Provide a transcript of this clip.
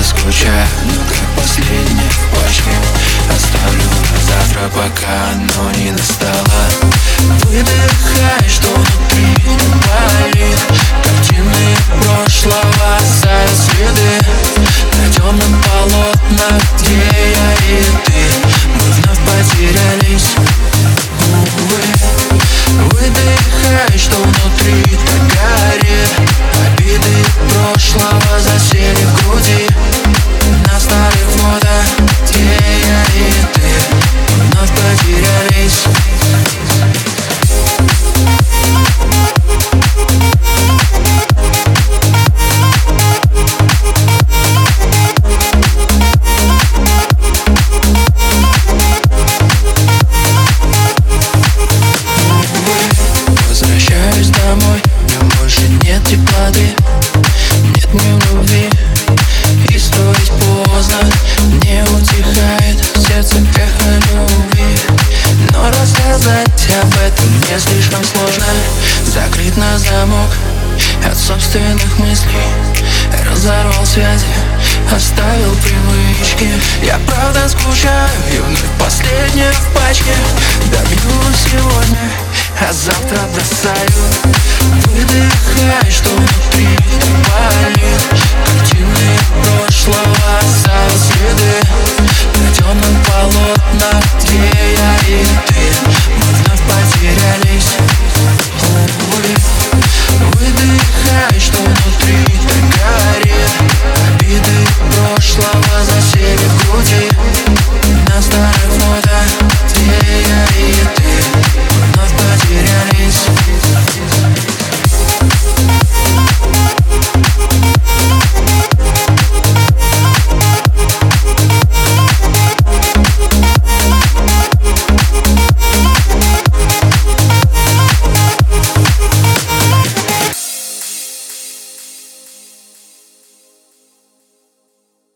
скучаю, но как последний в пачке оставлю на завтра, пока оно не настало. Выдыхай, что внутри болит. Картины прошлого оставят следы на темном полотнах, где я и ты. Мы вновь потерялись, увы. Выдыхай, что внутри так горит. Обиды прошлого засели в груди. На старых фото, где я и ты. Мы вновь потерялись. Возвращаюсь домой, но больше нет теплоты, нет ни любви, и строить поздно. Не утихает в сердце эхо любви, но рассказать об этом мне слишком сложно. Закрыт на замок от собственных мыслей, разорвал связи, оставил привычки. Я правда скучаю, и вновь последняя в пачке. Добью сегодня, а завтра бросаю. Выдыхай, что внутри болит. Картины прошлого оставят следы на темном полотнах, где